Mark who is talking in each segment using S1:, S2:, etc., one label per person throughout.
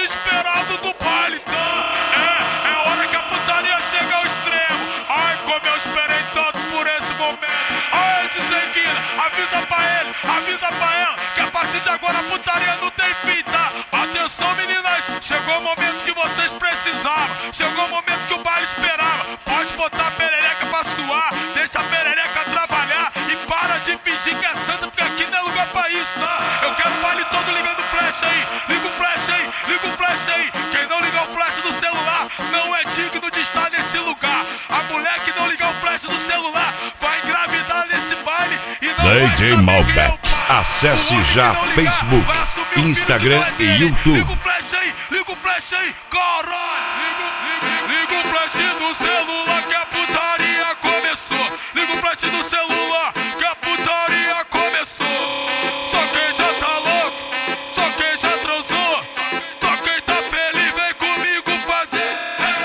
S1: desesperado do baile. É hora que a putaria chega ao extremo. Ai, como eu esperei tanto por esse momento. Ai, DJ Guina, avisa pra ela que a partir de agora a putaria não tem fim, tá? Atenção, meninas, chegou o momento que vocês precisavam. Chegou o momento que o baile esperava. Pode botar a perereca pra suar, deixa a perereca trabalhar e para de fingir que é santa, porque aqui não é lugar pra isso, tá? Eu quero o baile todo ligando flash aí. Liga o flash aí, liga o flash aí. Quem não ligar o flash do celular não é digno de estar nesse lugar. A mulher que não ligar o flash do celular vai engravidar nesse baile e não
S2: DJ Malbec. Acesse já Facebook, Instagram e YouTube.
S1: Liga o flash aí, caralho. Liga o flash do celular que a putaria começou. Liga o flash do celular que a putaria começou. Só quem já tá louco, só quem já transou, só quem tá feliz vem comigo fazer.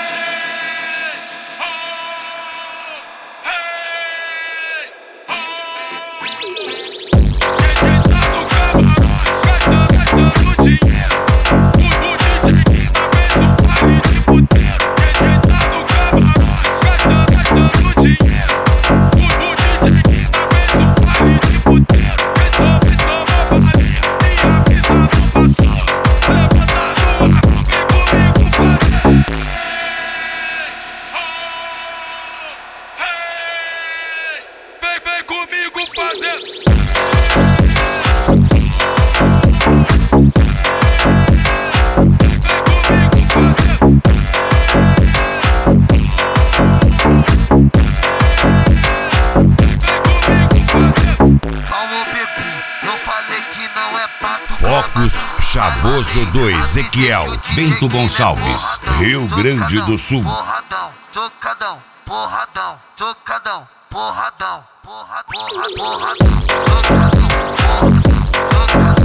S1: Quem tá no camarote gastando dinheiro. O DJ Guina fez um baile de puteiro. Quem tá no camarote gastando dinheiro. O DJ Guina fez um baile de puteiro. Quem toma balinha e a pista não passou. Levanta no ar, vem comigo fazer. Vem comigo fazer.
S2: Focus Chavoso do Ezequiel, Bento Gonçalves, Rio Grande do Sul.
S3: Porradão, tocadão, porradão, tocadão, porradão, porradão, tocadão, porradão, tocadão.